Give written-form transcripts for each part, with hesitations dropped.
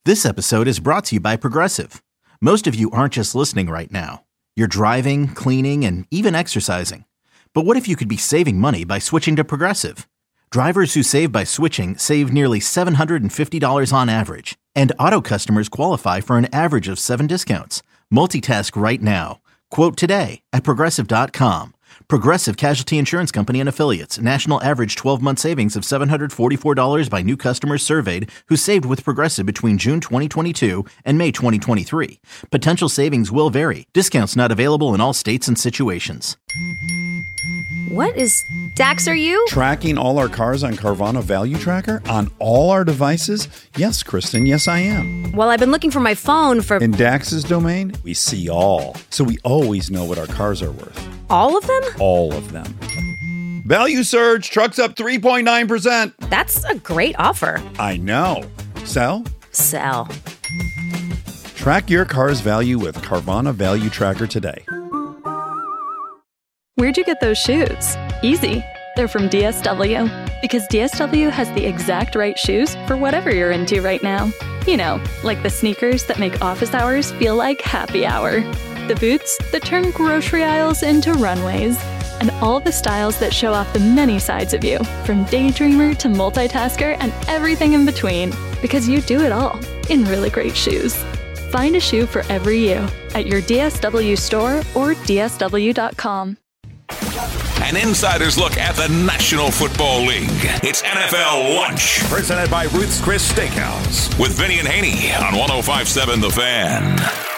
This episode is brought to you by Progressive. Most of you aren't just listening right now. You're driving, cleaning, and even exercising. But what if you could be saving money by switching to Progressive? Drivers who save by switching save nearly $750 on average. And auto customers qualify for an average of 7 discounts. Multitask right now. Quote today at Progressive.com. Progressive Casualty Insurance Company and Affiliates. National average 12-month savings of $744 by new customers surveyed who saved with Progressive between June 2022 and May 2023. Potential savings will vary. Discounts not available in all states and situations. What is... Dax, are you? Tracking all our cars on Carvana Value Tracker on all our devices? Yes, Kristen, yes I am. Well, I've been looking for my phone for... In Dax's domain, we see all. So we always know what our cars are worth. All of them? All of them. Value surge, trucks up 3.9%. That's a great offer. I know. Sell? Sell. Track your car's value with Carvana Value Tracker today. Where'd you get those shoes? Easy. They're from DSW. Because DSW has the exact right shoes for whatever you're into right now. You know, like the sneakers that make office hours feel like happy hour. The boots that turn grocery aisles into runways. And all the styles that show off the many sides of you, from daydreamer to multitasker and everything in between. Because you do it all in really great shoes. Find a shoe for every you at your DSW store or DSW.com. An insider's look at the National Football League. It's NFL Lunch. Presented by Ruth's Chris Steakhouse. With Vinny and Haney on 105.7 The Fan.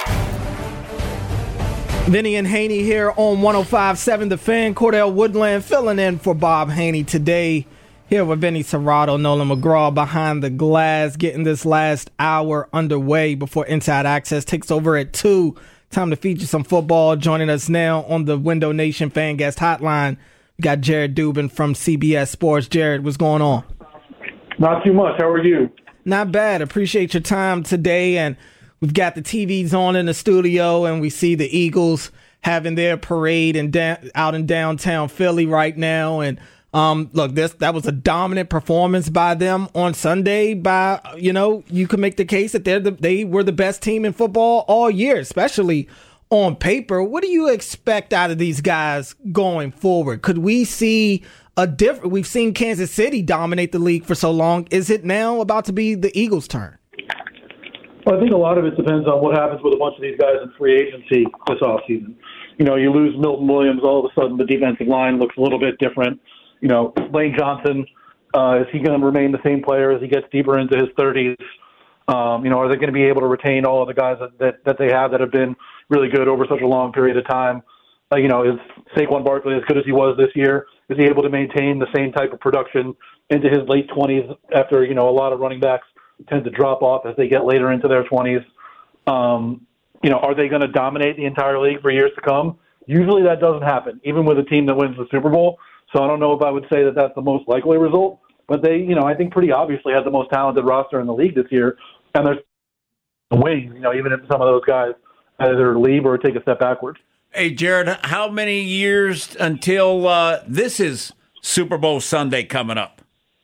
Vinny and Haney here on 105.7 The Fan. Cordell Woodland filling in for Bob Haney today. Here with Vinny Serrato, Nolan McGraw behind the glass, getting this last hour underway before Inside Access takes over at 2. Time to feature some football. Joining us now on the Window Nation Fan Guest Hotline, we got Jared Dubin from CBS Sports. Jared, what's going on? Not too much. How are you? Not bad. Appreciate your time today. And we've got the TVs on in the studio, and we see the Eagles having their parade out in downtown Philly right now. And look, that was a dominant performance by them on Sunday. You can make the case that they were the best team in football all year, especially on paper. What do you expect out of these guys going forward? Could we see we've seen Kansas City dominate the league for so long. Is it now about to be the Eagles' turn? Well, I think a lot of it depends on what happens with a bunch of these guys in free agency this offseason. You lose Milton Williams, all of a sudden the defensive line looks a little bit different. Lane Johnson, is he going to remain the same player as he gets deeper into his 30s? Are they going to be able to retain all of the guys that they have that have been really good over such a long period of time? Is Saquon Barkley as good as he was this year? Is he able to maintain the same type of production into his late 20s after, a lot of running backs tend to drop off as they get later into their 20s? Are they going to dominate the entire league for years to come? Usually that doesn't happen, even with a team that wins the Super Bowl. So I don't know if I would say that that's the most likely result, but they, I think pretty obviously had the most talented roster in the league this year. And there's ways, even if some of those guys either leave or take a step backwards. Hey, Jared, how many years until this is Super Bowl Sunday coming up?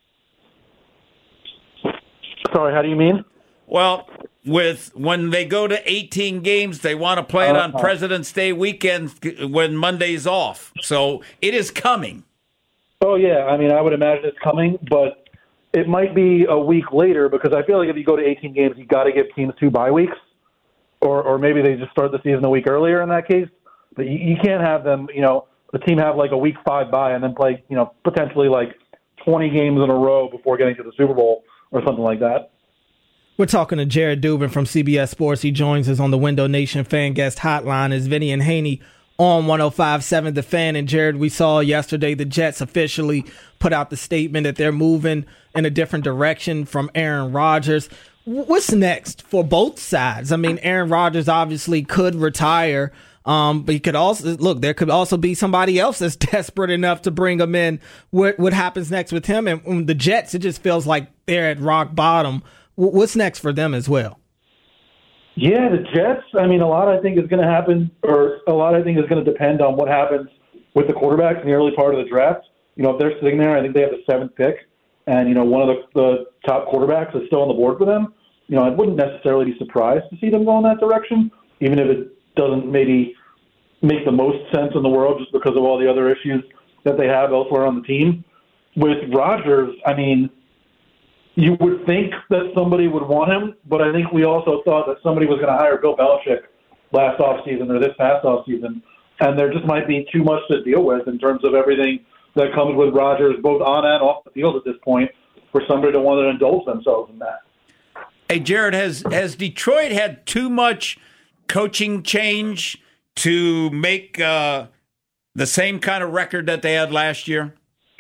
Sorry, how do you mean? Well, when they go to 18 games, they want to play it on President's Day weekend when Monday's off. So it is coming. Oh, yeah. I would imagine it's coming, but it might be a week later because I feel like if you go to 18 games, you got to give teams 2 bye weeks, or maybe they just start the season a week earlier in that case. But you can't have them, the team have like a week 5 bye and then play, potentially like 20 games in a row before getting to the Super Bowl or something like that. We're talking to Jared Dubin from CBS Sports. He joins us on the Window Nation Fan Guest Hotline as Vinny and Haney on 105.7 The Fan. And Jared, we saw yesterday the Jets officially put out the statement that they're moving in a different direction from Aaron Rodgers. What's next for both sides? Aaron Rodgers obviously could retire, but he could also there could also be somebody else that's desperate enough to bring him in. What happens next with him? And the Jets, it just feels like they're at rock bottom. What's next for them as well? Yeah, the Jets, a lot I think is going to happen, or a lot I think is going to depend on what happens with the quarterbacks in the early part of the draft. If they're sitting there, I think they have the 7th pick, and, one of the top quarterbacks is still on the board for them. I wouldn't necessarily be surprised to see them go in that direction, even if it doesn't maybe make the most sense in the world just because of all the other issues that they have elsewhere on the team. With Rodgers, I mean, you would think that somebody would want him, but I think we also thought that somebody was going to hire Bill Belichick last offseason or this past offseason, and there just might be too much to deal with in terms of everything that comes with Rodgers, both on and off the field at this point, for somebody to want to indulge themselves in that. Hey, Jared, has Detroit had too much coaching change to make the same kind of record that they had last year?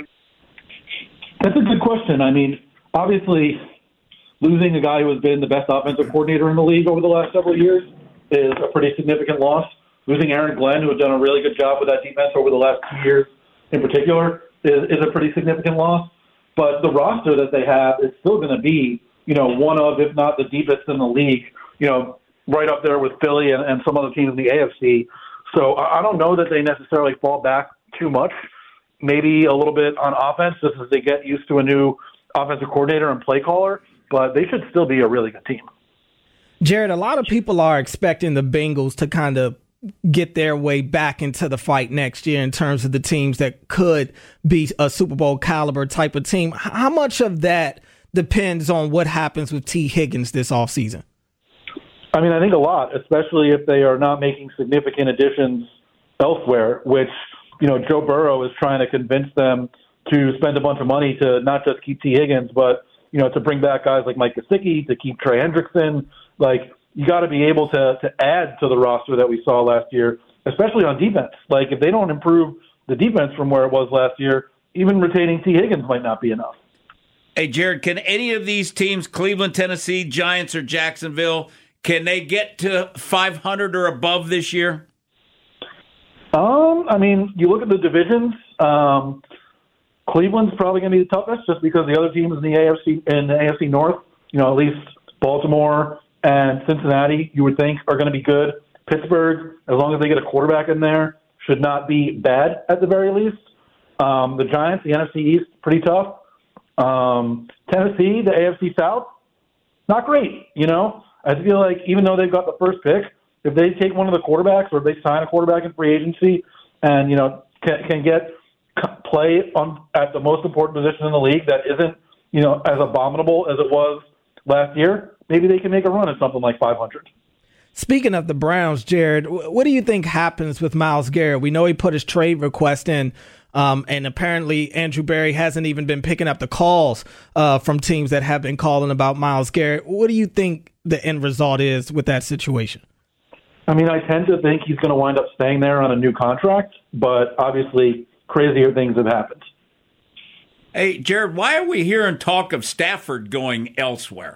That's a good question. I mean, obviously, losing a guy who has been the best offensive coordinator in the league over the last several years is a pretty significant loss. Losing Aaron Glenn, who has done a really good job with that defense over the last 2 years in particular, is a pretty significant loss. But the roster that they have is still going to be, one of, if not the deepest in the league, right up there with Philly and some other teams in the AFC. So I don't know that they necessarily fall back too much. Maybe a little bit on offense just as they get used to a new offensive coordinator and play caller, but they should still be a really good team. Jared, a lot of people are expecting the Bengals to kind of get their way back into the fight next year in terms of the teams that could be a Super Bowl caliber type of team. How much of that depends on what happens with T. Higgins this offseason? I mean, I think a lot, especially if they are not making significant additions elsewhere, which, Joe Burrow is trying to convince them to spend a bunch of money to not just keep T. Higgins, but, to bring back guys like Mike Gesicki, to keep Trey Hendrickson. Like, you got to be able to add to the roster that we saw last year, especially on defense. Like, if they don't improve the defense from where it was last year, even retaining T. Higgins might not be enough. Hey, Jared, can any of these teams, Cleveland, Tennessee, Giants, or Jacksonville, can they get to 500 or above this year? I mean, you look at the divisions. Cleveland's probably going to be the toughest, just because the other teams in the AFC North, at least Baltimore and Cincinnati, you would think are going to be good. Pittsburgh, as long as they get a quarterback in there, should not be bad at the very least. The Giants, the NFC East, pretty tough. Tennessee, the AFC South, not great. I feel like even though they've got the first pick, if they take one of the quarterbacks or if they sign a quarterback in free agency and, can get play at the most important position in the league that isn't, as abominable as it was last year, maybe they can make a run at something like 500. Speaking of the Browns, Jared, what do you think happens with Myles Garrett? We know he put his trade request in, and apparently Andrew Berry hasn't even been picking up the calls from teams that have been calling about Myles Garrett. What do you think the end result is with that situation? I mean, I tend to think he's going to wind up staying there on a new contract, but obviously crazier things have happened. Hey, Jared, why are we hearing talk of Stafford going elsewhere?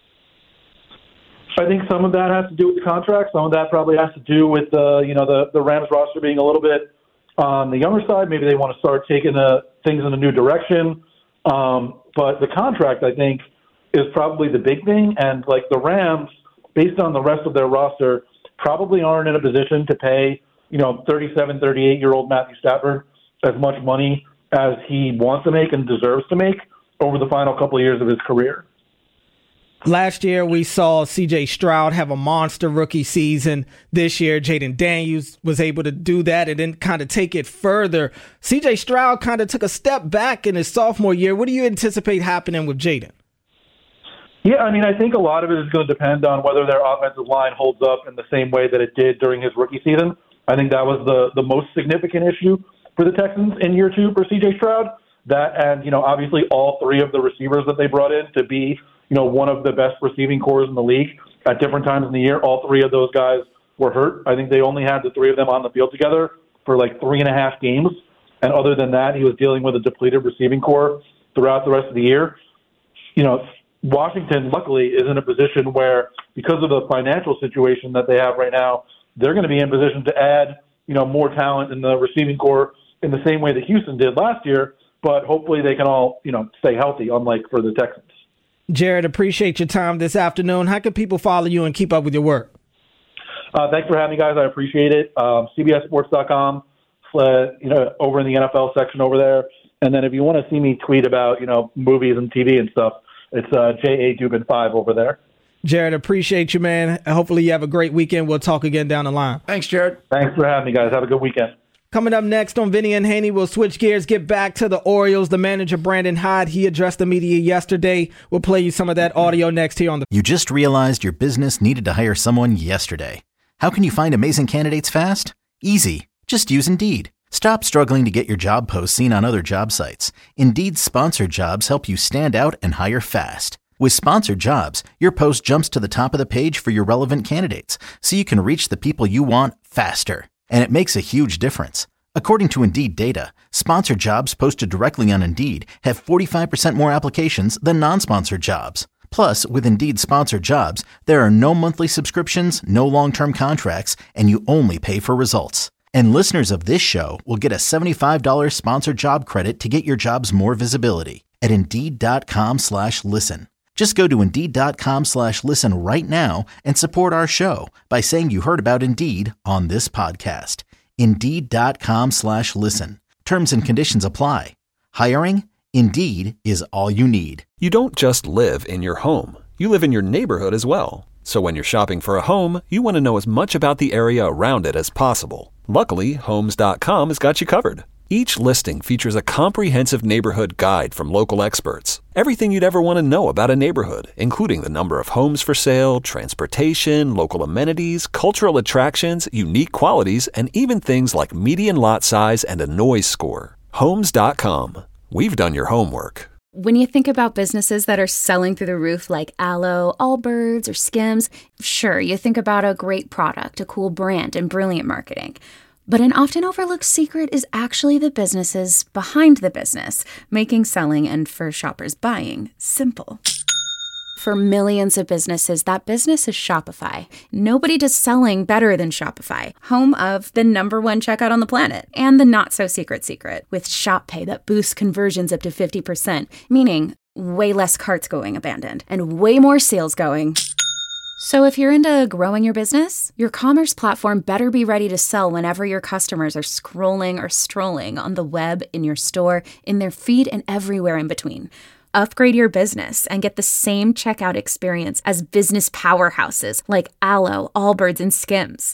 I think some of that has to do with the contract. Some of that probably has to do with the Rams roster being a little bit on the younger side. Maybe they want to start taking things in a new direction. But the contract, I think, is probably the big thing. And like the Rams, based on the rest of their roster, probably aren't in a position to pay 37, 38-year-old Matthew Stafford as much money as he wants to make and deserves to make over the final couple of years of his career. Last year, we saw C.J. Stroud have a monster rookie season. This year, Jaden Daniels was able to do that and then kind of take it further. C.J. Stroud kind of took a step back in his sophomore year. What do you anticipate happening with Jaden? Yeah, I mean, I think a lot of it is going to depend on whether their offensive line holds up in the same way that it did during his rookie season. I think that was the most significant issue for the Texans in year two for C.J. Stroud. That and, obviously all three of the receivers that they brought in to be one of the best receiving corps in the league at different times in the year. All three of those guys were hurt. I think they only had the three of them on the field together for like 3.5 games. And other than that, he was dealing with a depleted receiving corps throughout the rest of the year. Washington, luckily, is in a position where, because of the financial situation that they have right now, they're going to be in position to add, more talent in the receiving corps in the same way that Houston did last year. But hopefully they can all, stay healthy, unlike for the Texans. Jared, appreciate your time this afternoon. How can people follow you and keep up with your work? Thanks for having me, guys. I appreciate it. CBSSports.com, over in the NFL section over there. And then if you want to see me tweet about, movies and TV and stuff, it's J.A. Dubin 5 over there. Jared, appreciate you, man. Hopefully you have a great weekend. We'll talk again down the line. Thanks, Jared. Thanks for having me, guys. Have a good weekend. Coming up next on Vinny and Haney, we'll switch gears, get back to the Orioles. The manager, Brandon Hyde, he addressed the media yesterday. We'll play you some of that audio next here on the... You just realized your business needed to hire someone yesterday. How can you find amazing candidates fast? Easy. Just use Indeed. Stop struggling to get your job posts seen on other job sites. Indeed's sponsored jobs help you stand out and hire fast. With sponsored jobs, your post jumps to the top of the page for your relevant candidates, so you can reach the people you want faster. And it makes a huge difference. According to Indeed data, sponsored jobs posted directly on Indeed have 45% more applications than non-sponsored jobs. Plus, with Indeed sponsored jobs, there are no monthly subscriptions, no long-term contracts, and you only pay for results. And listeners of this show will get a $75 sponsored job credit to get your jobs more visibility at Indeed.com/listen. Just go to Indeed.com/listen right now and support our show by saying you heard about Indeed on this podcast. Indeed.com/listen. Terms and conditions apply. Hiring? Indeed is all you need. You don't just live in your home. You live in your neighborhood as well. So when you're shopping for a home, you want to know as much about the area around it as possible. Luckily, Homes.com has got you covered. Each listing features a comprehensive neighborhood guide from local experts. Everything you'd ever want to know about a neighborhood, including the number of homes for sale, transportation, local amenities, cultural attractions, unique qualities, and even things like median lot size and a noise score. Homes.com. We've done your homework. When you think about businesses that are selling through the roof like Aloe, Allbirds, or Skims, sure, you think about a great product, a cool brand, and brilliant marketing. But an often overlooked secret is actually the businesses behind the business, making selling and for shoppers buying simple. For millions of businesses, that business is Shopify. Nobody does selling better than Shopify, home of the #1 checkout on the planet, and the not-so-secret secret, with Shop Pay that boosts conversions up to 50%, meaning way less carts going abandoned, and way more sales going. So if you're into growing your business, your commerce platform better be ready to sell whenever your customers are scrolling or strolling on the web, in your store, in their feed, and everywhere in between. Upgrade your business and get the same checkout experience as business powerhouses like Aloe, Allbirds, and Skims.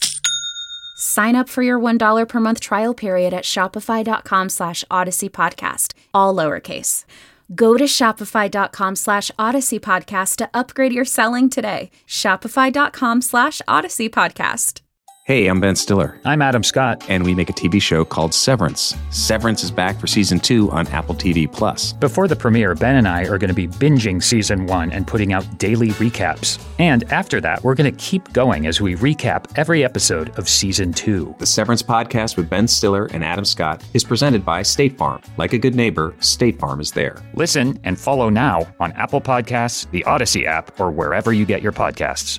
Sign up for your $1 per month trial period at shopify.com/Odyssey Podcast, all lowercase. Go to shopify.com/Odyssey Podcast to upgrade your selling today. Shopify.com/Odyssey Podcast. Hey, I'm Ben Stiller. I'm Adam Scott. And we make a TV show called Severance. Severance is back for season 2 on Apple TV+. Before the premiere, Ben and I are going to be binging season 1 and putting out daily recaps. And after that, we're going to keep going as we recap every episode of season 2. The Severance podcast with Ben Stiller and Adam Scott is presented by State Farm. Like a good neighbor, State Farm is there. Listen and follow now on Apple Podcasts, the Odyssey app, or wherever you get your podcasts.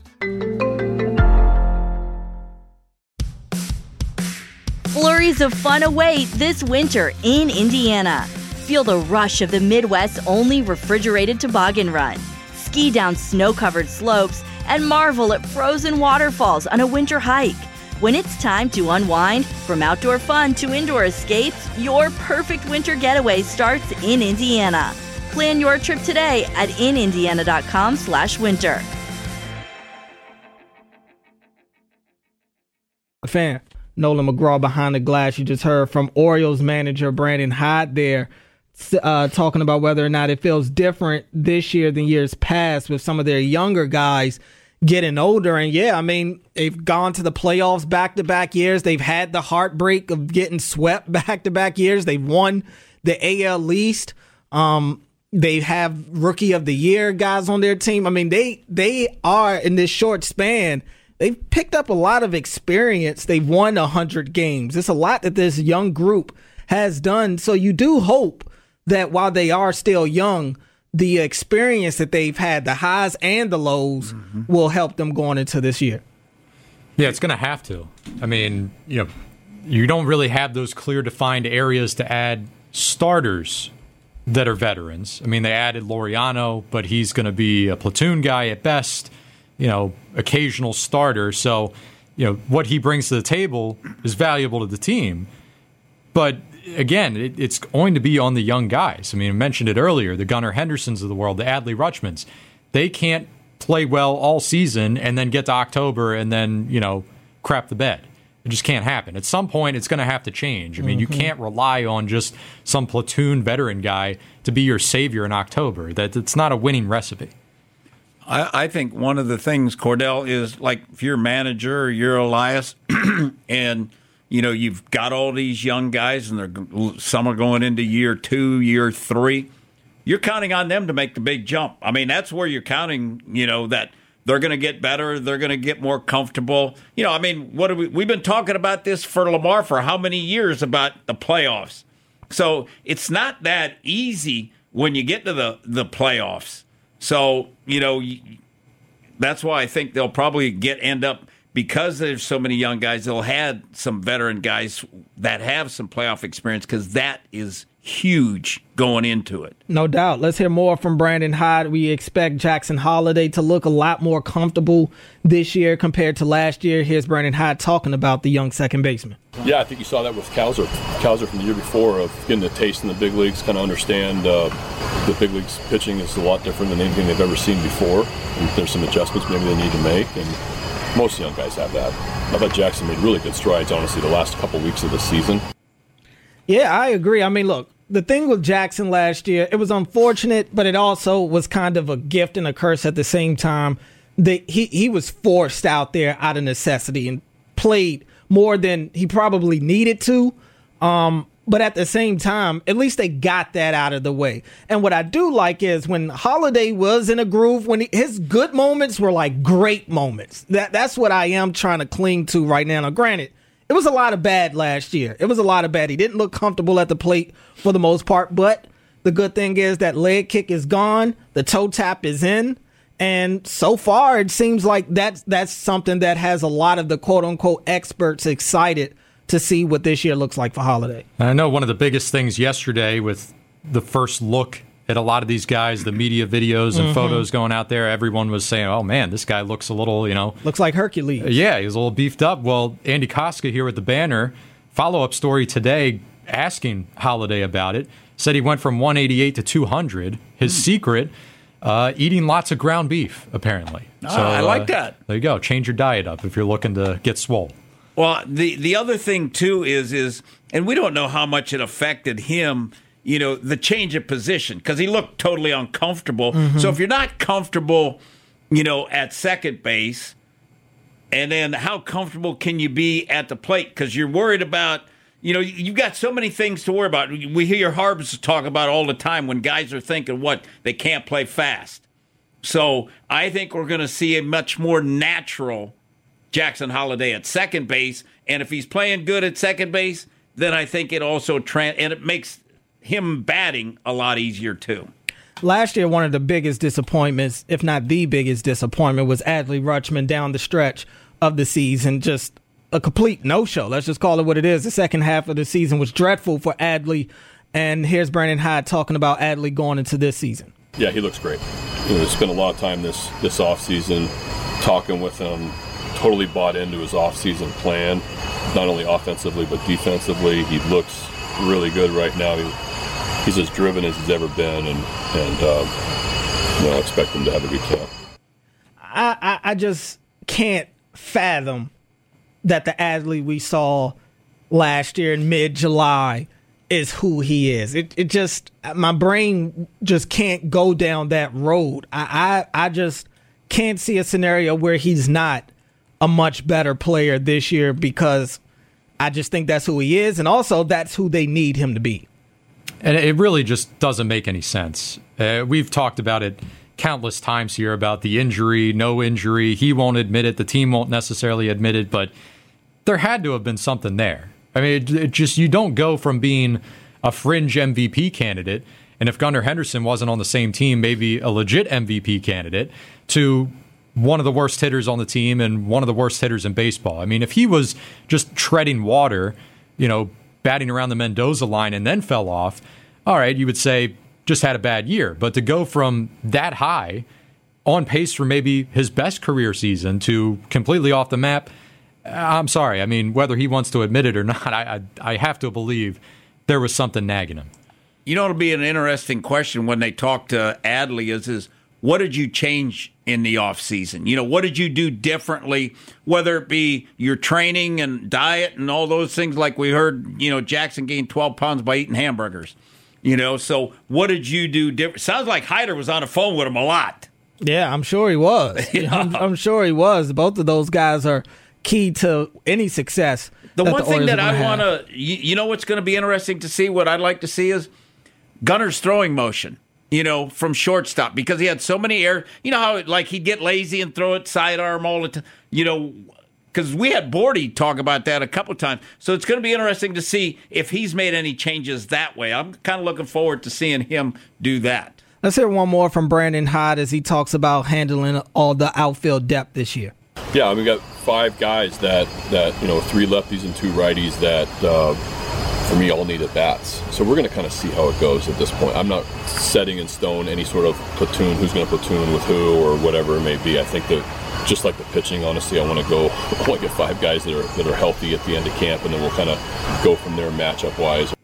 Flurries of fun await this winter in Indiana. Feel the rush of the Midwest's only refrigerated toboggan run. Ski down snow-covered slopes and marvel at frozen waterfalls on a winter hike. When it's time to unwind, from outdoor fun to indoor escapes, your perfect winter getaway starts in Indiana. Plan your trip today at inindiana.com/winter. Fan. Nolan McGraw behind the glass. You just heard from Orioles manager Brandon Hyde there talking about whether or not it feels different this year than years past with some of their younger guys getting older. And yeah, I mean, they've gone to the playoffs back-to-back years. They've had the heartbreak of getting swept back-to-back years. They've won the AL East. They have Rookie of the Year guys on their team. I mean, they are, in this short span, they've picked up a lot of experience. They've won 100 games. It's a lot that this young group has done. So you do hope that while they are still young, the experience that they've had, the highs and the lows, will help them going into this year. Yeah, it's going to have to. I mean, you don't really have those clear defined areas to add starters that are veterans. I mean, they added Laureano, but he's going to be a platoon guy at best. Occasional starter. So, what he brings to the table is valuable to the team. But again, it's going to be on the young guys. I mean, I mentioned it earlier, the Gunnar Hendersons of the world, the Adley Rutschmans. They can't play well all season and then get to October and then, crap the bed. It just can't happen. At some point, it's going to have to change. I mean, you can't rely on just some platoon veteran guy to be your savior in October. It's not a winning recipe. I think one of the things, Cordell, is like if you're a manager or you're Elias and, you've got all these young guys and some are going into year 2, year 3, you're counting on them to make the big jump. I mean, that's where you're counting, that they're going to get better. They're going to get more comfortable. We've been talking about this for Lamar for how many years about the playoffs. So it's not that easy when you get to the playoffs. So, that's why I think they'll probably end up, because there's so many young guys, they'll have some veteran guys that have some playoff experience, because that is huge going into it. No doubt. Let's hear more from Brandon Hyde. We expect Jackson Holliday to look a lot more comfortable this year compared to last year. Here's Brandon Hyde talking about the young second baseman. Yeah, I think you saw that with Cowser. Cowser from the year before, of getting a taste in the big leagues, kind of understand the big leagues pitching is a lot different than anything they've ever seen before. And there's some adjustments maybe they need to make, and most young guys have that. I thought Jackson made really good strides, honestly, the last couple weeks of the season. Yeah, I agree. I mean, look, the thing with Jackson last year, it was unfortunate, but it also was kind of a gift and a curse at the same time. He was forced out there out of necessity and played more than he probably needed to. But at the same time, at least they got that out of the way. And what I do like is when Holliday was in a groove, when his good moments were like great moments. That's what I am trying to cling to right now. Now, granted, it was a lot of bad last year. It was a lot of bad. He didn't look comfortable at the plate for the most part. But the good thing is that leg kick is gone. The toe tap is in. And so far, it seems like that's something that has a lot of the quote-unquote experts excited to see what this year looks like for Holliday. I know one of the biggest things yesterday with the first look at a lot of these guys, the media videos and photos going out there, everyone was saying, oh, man, this guy looks a little, Looks like Hercules. Yeah, he's a little beefed up. Well, Andy Koska here with the Banner, follow-up story today asking Holliday about it, said he went from 188 to 200. His secret, eating lots of ground beef, apparently. So I like that. There you go. Change your diet up if you're looking to get swole. Well, the other thing, too, is, and we don't know how much it affected him, the change of position, because he looked totally uncomfortable. So if you're not comfortable, at second base, and then how comfortable can you be at the plate? Because you're worried about, you've got so many things to worry about. We hear Harbs talk about all the time when guys are thinking, they can't play fast. So I think we're going to see a much more natural Jackson Holliday at second base, and if he's playing good at second base, then I think it also and it makes him batting a lot easier too. Last year, one of the biggest disappointments, if not the biggest disappointment, was Adley Rutschman down the stretch of the season. Just a complete no-show. Let's just call it what it is. The second half of the season was dreadful for Adley, and here's Brandon Hyde talking about Adley going into this season. Yeah, he looks great. Spent a lot of time this offseason talking with him. Totally bought into his offseason plan, not only offensively but defensively. He looks really good right now. He's as driven as he's ever been, and I expect him to have a good camp. I just can't fathom that the Adley we saw last year in mid-July is who he is. It just, my brain just can't go down that road. I just can't see a scenario where he's not a much better player this year, because I just think that's who he is, and also that's who they need him to be. And it really just doesn't make any sense. We've talked about it countless times here about the injury, no injury. He won't admit it. The team won't necessarily admit it, but there had to have been something there. I mean, it just, you don't go from being a fringe MVP candidate, and if Gunnar Henderson wasn't on the same team, maybe a legit MVP candidate, to one of the worst hitters on the team and one of the worst hitters in baseball. I mean, if he was just treading water, batting around the Mendoza line and then fell off, all right, you would say just had a bad year. But to go from that high, on pace for maybe his best career season, to completely off the map, I'm sorry. I mean, whether he wants to admit it or not, I have to believe there was something nagging him. It'll be an interesting question when they talk to Adley is what did you change in the offseason? What did you do differently, whether it be your training and diet and all those things, like we heard, Jackson gained 12 pounds by eating hamburgers. So what did you do different? Sounds like Hyder was on the phone with him a lot. Yeah, I'm sure he was. Yeah. I'm sure he was. Both of those guys are key to any success. The one thing that I want to, what's going to be interesting to see, what I'd like to see is Gunner's throwing motion, from shortstop, because he had so many air. You know how he'd get lazy and throw it sidearm all the time, because we had Bordy talk about that a couple of times. So it's going to be interesting to see if he's made any changes that way. I'm kind of looking forward to seeing him do that. Let's hear one more from Brandon Hyde as he talks about handling all the outfield depth this year. Yeah, we got 5 guys that 3 lefties and 2 righties that, for me, all need at bats. So we're going to kind of see how it goes at this point. I'm not setting in stone any sort of platoon, who's going to platoon with who or whatever it may be. I think that just like the pitching, honestly, I want to get 5 guys that are healthy at the end of camp, and then we'll kind of go from there matchup-wise.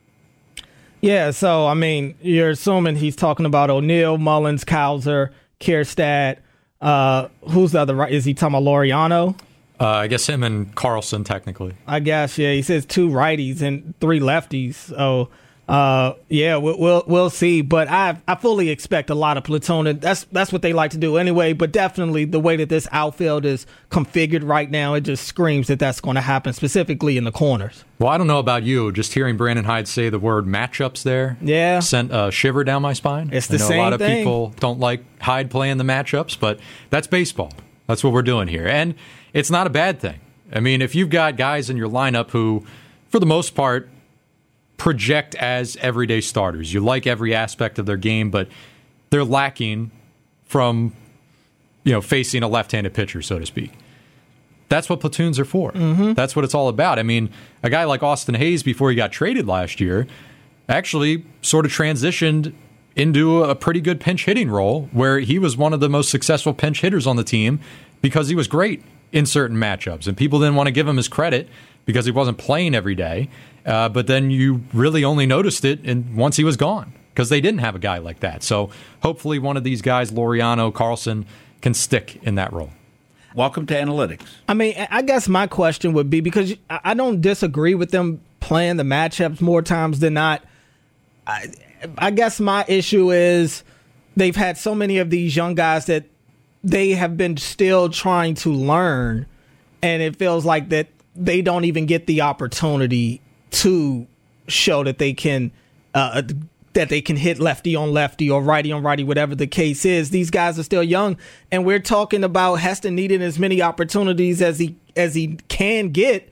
Yeah, so, you're assuming he's talking about O'Neill, Mullins, Cowser, Kierstad. Who's the other right? Is he talking about Laureano? I guess him and Carlson, technically. I guess, yeah. He says 2 righties and 3 lefties. So, yeah, we'll see. But I fully expect a lot of platooning. That's what they like to do anyway. But definitely the way that this outfield is configured right now, it just screams that that's going to happen, specifically in the corners. Well, I don't know about you. Just hearing Brandon Hyde say the word matchups there sent a shiver down my spine. It's the same thing. A lot of people don't like Hyde playing the matchups, but that's baseball. That's what we're doing here. And it's not a bad thing. If you've got guys in your lineup who, for the most part, project as everyday starters, you like every aspect of their game, but they're lacking from, facing a left-handed pitcher, so to speak. That's what platoons are for. Mm-hmm. That's what it's all about. A guy like Austin Hayes, before he got traded last year, actually sort of transitioned into a pretty good pinch hitting role where he was one of the most successful pinch hitters on the team because he was great in certain matchups. And people didn't want to give him his credit because he wasn't playing every day. But then you really only noticed it once he was gone because they didn't have a guy like that. So hopefully one of these guys, Laureano, Carlson, can stick in that role. Welcome to analytics. I guess my question would be, because I don't disagree with them playing the matchups more times than not. I guess my issue is they've had so many of these young guys that they have been still trying to learn, and it feels like that they don't even get the opportunity to show that they can hit lefty on lefty or righty on righty, whatever the case is. These guys are still young, and we're talking about Heston needing as many opportunities as he can get.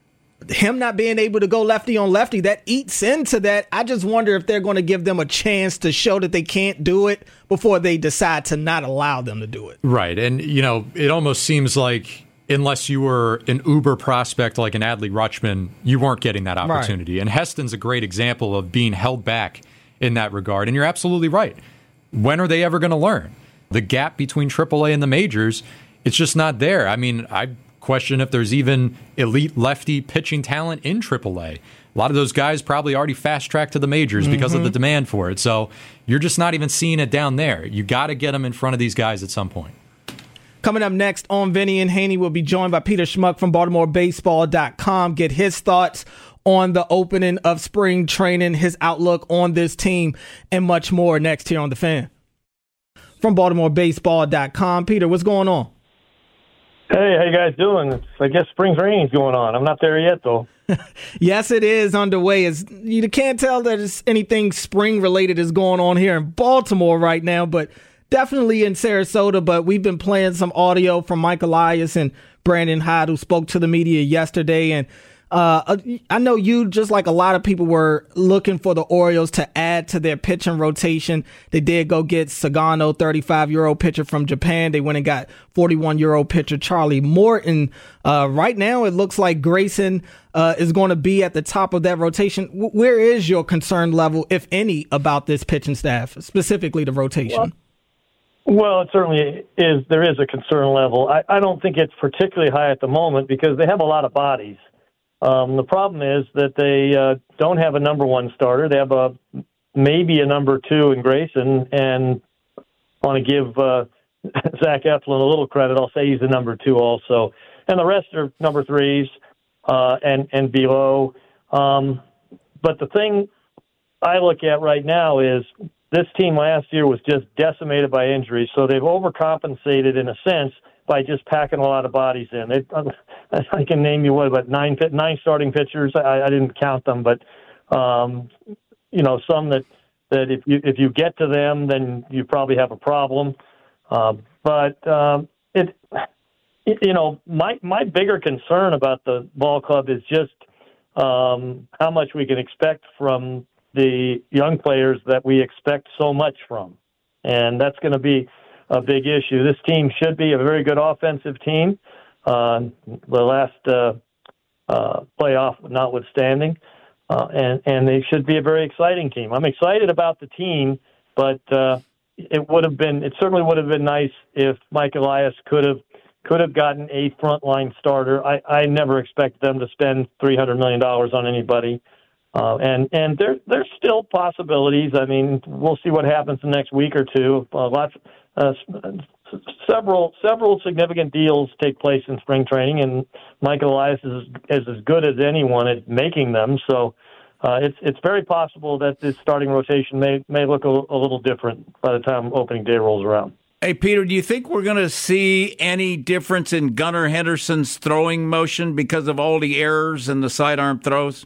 Him not being able to go lefty on lefty, that eats into that. I just wonder if they're going to give them a chance to show that they can't do it before they decide to not allow them to do it. Right, and it almost seems like unless you were an uber prospect like an Adley Rutschman, you weren't getting that opportunity. Right. And Heston's a great example of being held back in that regard. And you're absolutely right. When are they ever going to learn? The gap between AAA and the majors, it's just not there. I question if there's even elite lefty pitching talent in AAA. A lot of those guys probably already fast-tracked to the majors because of the demand for it. So you're just not even seeing it down there. You got to get them in front of these guys at some point. Coming up next on Vinny and Haney, we'll be joined by Peter Schmuck from BaltimoreBaseball.com. Get his thoughts on the opening of spring training, his outlook on this team, and much more next here on The Fan. From BaltimoreBaseball.com, Peter, what's going on? Hey, how you guys doing? I guess spring training's going on. I'm not there yet, though. Yes, it is underway. You can't tell that anything spring-related is going on here in Baltimore right now, but definitely in Sarasota. But we've been playing some audio from Mike Elias and Brandon Hyde, who spoke to the media yesterday. And I know you, just like a lot of people, were looking for the Orioles to add to their pitching rotation. They did go get Sagano, 35-year-old pitcher from Japan. They went and got 41-year-old pitcher Charlie Morton. Right now, it looks like Grayson is going to be at the top of that rotation. Where is your concern level, if any, about this pitching staff, specifically the rotation? Well, it certainly is. There is a concern level. I don't think it's particularly high at the moment because they have a lot of bodies. The problem is that they don't have a number one starter. They have maybe a number two in Grayson, and want to give Zach Eflin a little credit, I'll say he's the number 2 also. And the rest are number 3s and below. But the thing I look at right now is this team last year was just decimated by injuries, so they've overcompensated in a sense by just packing a lot of bodies in. I can name you about nine starting pitchers. I didn't count them, but some that if you get to them, then you probably have a problem. My bigger concern about the ball club is just how much we can expect from the young players that we expect so much from. And that's going to be a big issue. This team should be a very good offensive team, the last playoff notwithstanding, and they should be a very exciting team. I'm excited about the team, but it certainly would have been nice if Mike Elias could have gotten a frontline starter. I never expect them to spend $300 million on anybody. And there's still possibilities. I mean, we'll see what happens the next week or two. Several significant deals take place in spring training, and Michael Elias is as good as anyone at making them. So it's very possible that this starting rotation may look a little different by the time opening day rolls around. Hey, Peter, do you think we're going to see any difference in Gunnar Henderson's throwing motion because of all the errors and the sidearm throws?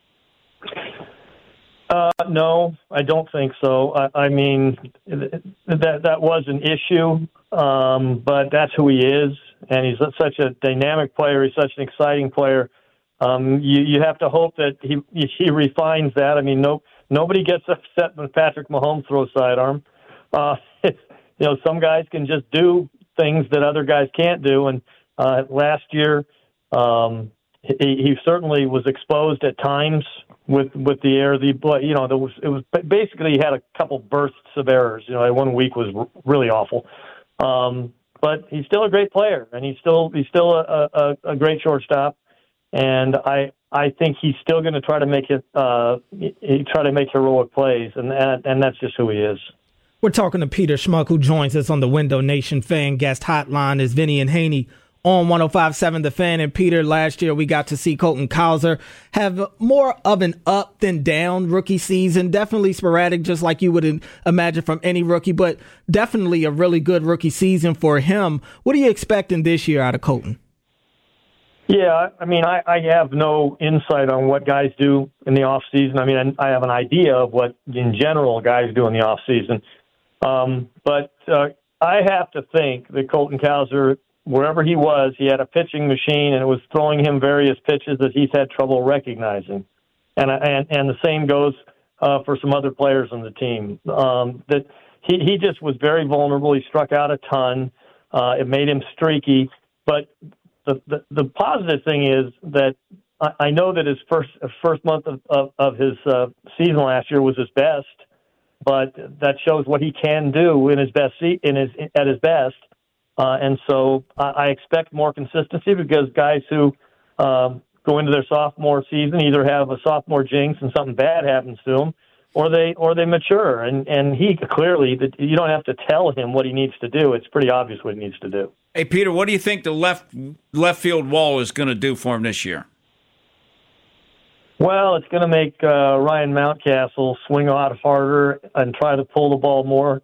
No, I don't think so. I mean, that was an issue, but that's who he is, and he's such a dynamic player. He's such an exciting player. You have to hope that he refines that. I mean, nobody gets upset when Patrick Mahomes throws sidearm. Some guys can just do things that other guys can't do, and last year he certainly was exposed at times with the air. It was basically he had a couple bursts of errors. 1 week was really awful, but he's still a great player, and he's still a great shortstop. And I think he's still going to try to make heroic plays, and that's just who he is. We're talking to Peter Schmuck, who joins us on the Window Nation Fan Guest Hotline. Is Vinny and Haney on 105.7 The Fan. And Peter, last year we got to see Colton Cowser have more of an up than down rookie season. Definitely sporadic, just like you would imagine from any rookie, but definitely a really good rookie season for him. What are you expecting this year out of Colton? Yeah, I mean, I have no insight on what guys do in the off season. I mean, I have an idea of what, in general, guys do in the off season. But I have to think that Colton Cowser, wherever he was, he had a pitching machine, and it was throwing him various pitches that he's had trouble recognizing. And the same goes for some other players on the team. That he just was very vulnerable. He struck out a ton. It made him streaky. But the positive thing is that I know that his first month of his season last year was his best, but that shows what he can do in his best at his best. And so I expect more consistency, because guys who go into their sophomore season either have a sophomore jinx and something bad happens to them, or they mature. And he clearly, you don't have to tell him what he needs to do. It's pretty obvious what he needs to do. Hey, Peter, what do you think the left field wall is going to do for him this year? Well, it's going to make Ryan Mountcastle swing a lot harder and try to pull the ball more.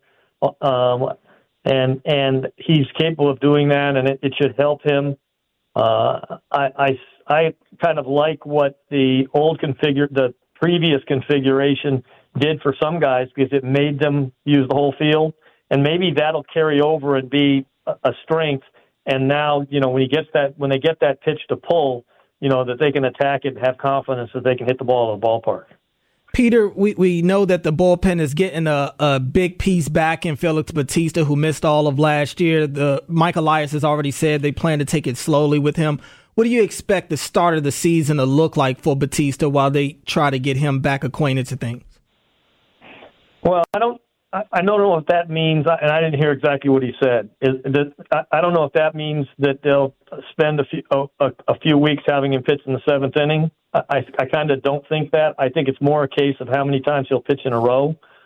And he's capable of doing that, and it should help him. I kind of like what the previous configuration did for some guys, because it made them use the whole field, and maybe that'll carry over and be a strength. And now, when they get that pitch to pull, that they can attack it and have confidence that they can hit the ball in the ballpark. Peter, we know that the bullpen is getting a big piece back in Felix Bautista, who missed all of last year. Mike Elias has already said they plan to take it slowly with him. What do you expect the start of the season to look like for Bautista while they try to get him back acquainted to things? Well, I don't know what that means, and I didn't hear exactly what he said. I don't know if that means that they'll spend a few weeks having him pitch in the seventh inning. I kind of don't think that. I think it's more a case of how many times he'll pitch in a row.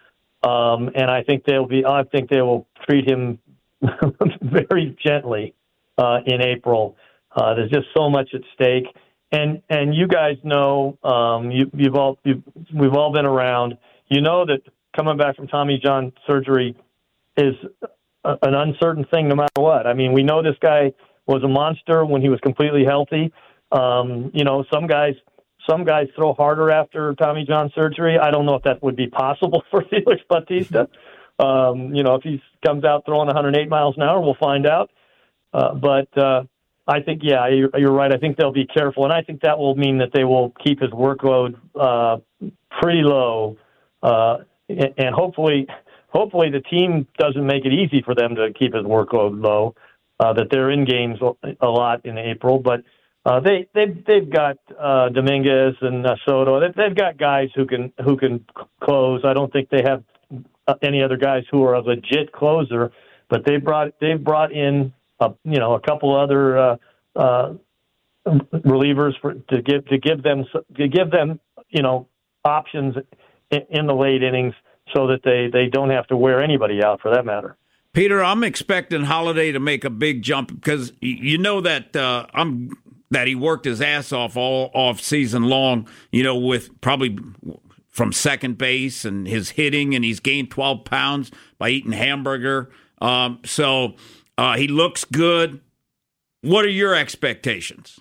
and I think they will treat him very gently in April. There's just so much at stake, and you guys know, we've all been around. You know that coming back from Tommy John surgery is an uncertain thing, no matter what. I mean, we know this guy was a monster when he was completely healthy. Some guys throw harder after Tommy John surgery. I don't know if that would be possible for Felix Bautista. If he comes out throwing 108 miles an hour, we'll find out. But I think, you're right. I think they'll be careful, and I think that will mean that they will keep his workload pretty low, and hopefully the team doesn't make it easy for them to keep his workload low. That they're in games a lot in April, but they've got Dominguez and Soto. They've got guys who can close. I don't think they have any other guys who are a legit closer, but they've brought in a couple other relievers to give them options in the late innings so that they don't have to wear anybody out for that matter. Peter, I'm expecting Holiday to make a big jump because you know that that he worked his ass off all off season long, with probably from second base and his hitting, and he's gained 12 pounds by eating hamburger. So he looks good. What are your expectations?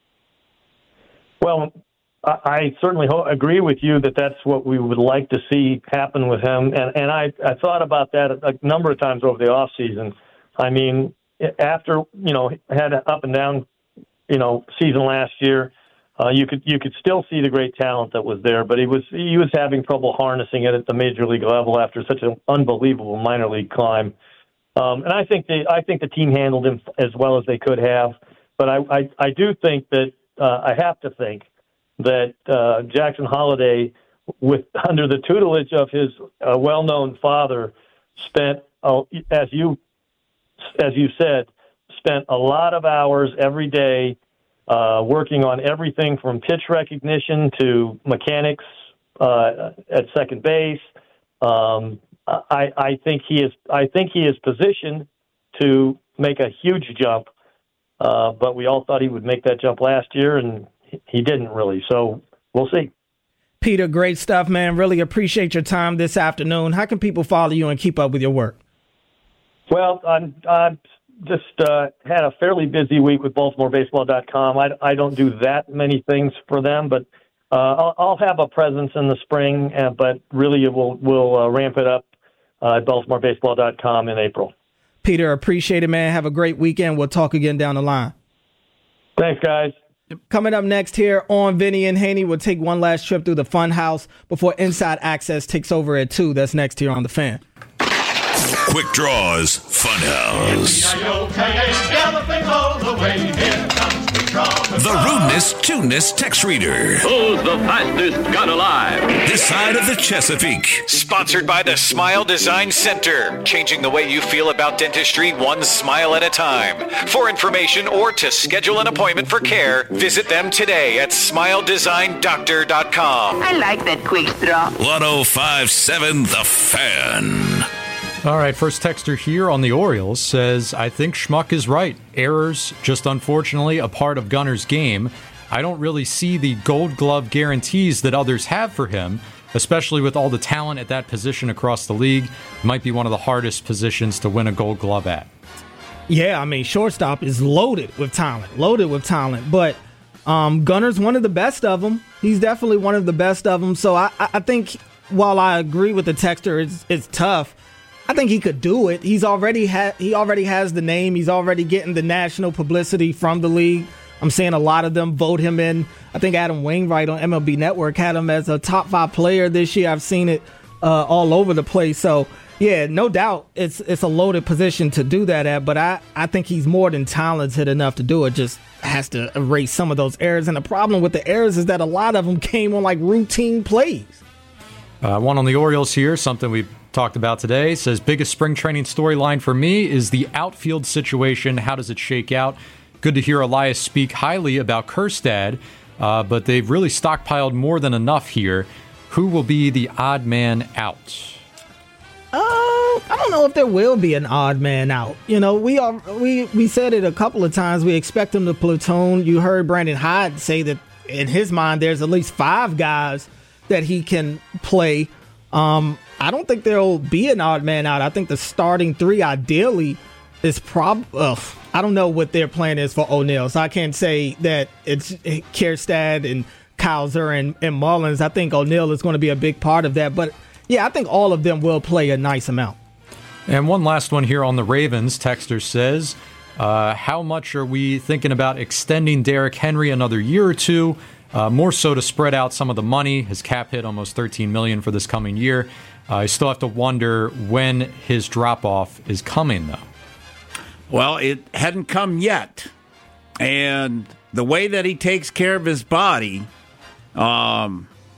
Well, I certainly agree with you that that's what we would like to see happen with him. And I thought about that a number of times over the off season. I mean, after, had an up and down, season last year, you could still see the great talent that was there, but he was having trouble harnessing it at the major league level after such an unbelievable minor league climb. And I think the team handled him as well as they could have. But I do think that I have to think that Jackson Holiday, under the tutelage of his well-known father, spent, as you said, a lot of hours every day working on everything from pitch recognition to mechanics at second base. I think he is positioned to make a huge jump, but we all thought he would make that jump last year, and he didn't really. So we'll see. Peter, great stuff, man. Really appreciate your time this afternoon. How can people follow you and keep up with your work? Well, I'm just had a fairly busy week with BaltimoreBaseball.com. I don't do that many things for them, but I'll have a presence in the spring. But really, we'll ramp it up at BaltimoreBaseball.com in April. Peter, appreciate it, man. Have a great weekend. We'll talk again down the line. Thanks, guys. Coming up next here on Vinny and Haney, we'll take one last trip through the fun house before Inside Access takes over at 2. That's next here on The Fan. Quick Draws Funhouse. The Rudeness Tuneness Text Reader. Who's the fastest gun alive? This side of the Chesapeake. Sponsored by the Smile Design Center. Changing the way you feel about dentistry one smile at a time. For information or to schedule an appointment for care, visit them today at smiledesigndoctor.com. I like that quick draw. 105.7 The Fan. All right, first texter here on the Orioles says, I think Schmuck is right. Errors, just unfortunately, a part of Gunner's game. I don't really see the Gold Glove guarantees that others have for him, especially with all the talent at that position across the league. Might be one of the hardest positions to win a Gold Glove at. Yeah, I mean, shortstop is loaded with talent. But Gunner's one of the best of them. He's definitely one of the best of them. So I think while I agree with the texter, it's tough. I think he could do it. He already has the name. He's already getting the national publicity from the league. I'm seeing a lot of them vote him in. I think Adam Wainwright on MLB Network had him as a top 5 player this year. I've seen it all over the place. So, yeah, no doubt it's a loaded position to do that at. But I think he's more than talented enough to do it. Just has to erase some of those errors. And the problem with the errors is that a lot of them came on, like, routine plays. One on the Orioles here, something we've talked about today, says biggest spring training storyline for me is the outfield situation. How does it shake out? Good to hear Elias speak highly about Kjerstad, but they've really stockpiled more than enough here. Who will be the odd man out? I don't know if there will be an odd man out. You know, we said it a couple of times. We expect him to platoon. You heard Brandon Hyde say that in his mind there's at least 5 guys that he can play. I don't think there'll be an odd man out. I think the starting 3 ideally is I don't know what their plan is for O'Neal, so I can't say that it's Kjerstad and Kauser and Mullins. I think O'Neal is going to be a big part of that. But, yeah, I think all of them will play a nice amount. And one last one here on the Ravens. Texter says, how much are we thinking about extending Derrick Henry another year or two? More so to spread out some of the money. His cap hit almost $13 million for this coming year. I still have to wonder when his drop-off is coming, though. Well, it hadn't come yet. And the way that he takes care of his body, I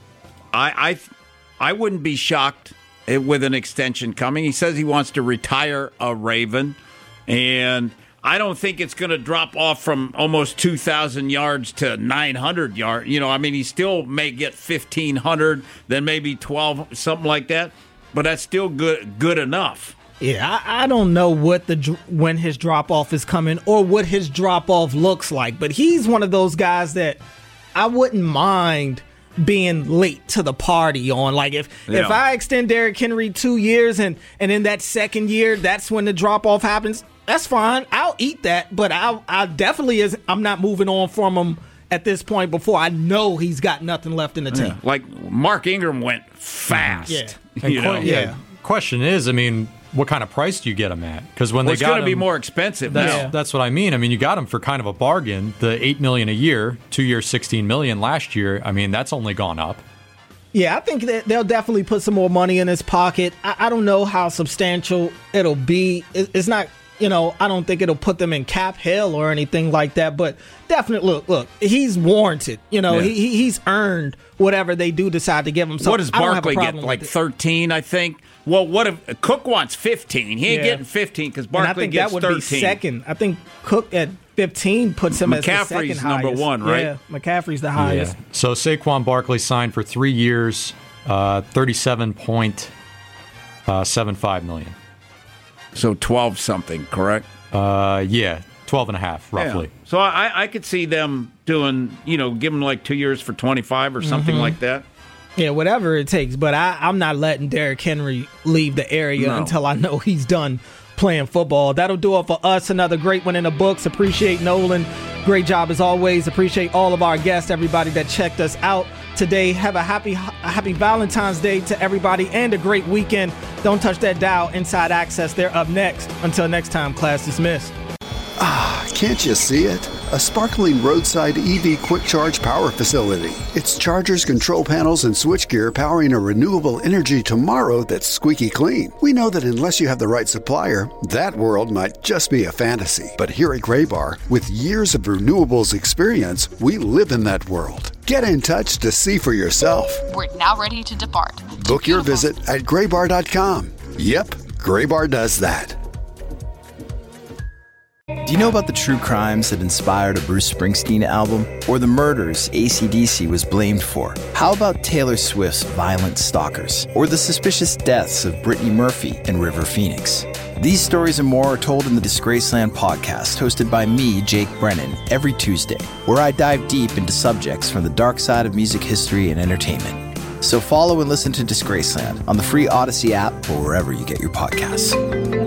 wouldn't be shocked with an extension coming. He says he wants to retire a Raven, and I don't think it's going to drop off from almost 2,000 yards to 900 yards. You know, I mean, he still may get 1,500, then maybe 12, something like that, but that's still good enough. Yeah, I don't know when his drop-off is coming or what his drop-off looks like, but he's one of those guys that I wouldn't mind being late to the party on. Like, if I extend Derrick Henry 2 years and in that second year, that's when the drop-off happens, that's fine. I'll eat that, but I definitely I'm not moving on from him at this point before I know he's got nothing left in the tank. Like, Mark Ingram went fast. Yeah. Question is, I mean, what kind of price do you get him at? Because when it's going to be more expensive now. That's what I mean. I mean, you got him for kind of a bargain. The $8 million a year, 2 years, $16 million last year. I mean, that's only gone up. Yeah, I think that they'll definitely put some more money in his pocket. I don't know how substantial it'll be. It's not, I don't think it'll put them in cap hell or anything like that. But definitely, look, he's warranted. He's earned whatever they do decide to give him. So what does Barkley get? Like 13, I think. Well, what if Cook wants 15? He ain't getting 15 because Barkley gets 13. And I think that would be second. I think Cook at 15 puts him as the second McCaffrey's highest. number 1, right? Yeah, McCaffrey's the highest. Yeah. So Saquon Barkley signed for 3 years, $37.75 million. So 12 something, correct? 12 and a half, roughly. Yeah. So I could see them doing, give him like 2 years for 25 or something like that. Yeah, whatever it takes. But I'm not letting Derrick Henry leave the area until I know he's done playing football. That'll do it for us. Another great one in the books. Appreciate Nolan. Great job as always. Appreciate all of our guests, everybody that checked us out today. Have a happy Valentine's Day to everybody and a great weekend. Don't touch that dial. Inside Access, they're up next. Until next time, class dismissed. Can't you see it? A sparkling roadside EV quick charge power facility. It's chargers, control panels, and switchgear powering a renewable energy tomorrow that's squeaky clean. We know that unless you have the right supplier, that world might just be a fantasy. But here at Graybar, with years of renewables experience, we live in that world. Get in touch to see for yourself. We're now ready to depart. Book your visit at graybar.com. Yep, Graybar does that. Do you know about the true crimes that inspired a Bruce Springsteen album? Or the murders AC/DC was blamed for? How about Taylor Swift's Violent Stalkers? Or the suspicious deaths of Brittany Murphy and River Phoenix? These stories and more are told in the Disgraceland podcast, hosted by me, Jake Brennan, every Tuesday, where I dive deep into subjects from the dark side of music history and entertainment. So follow and listen to Disgraceland on the free Odyssey app or wherever you get your podcasts.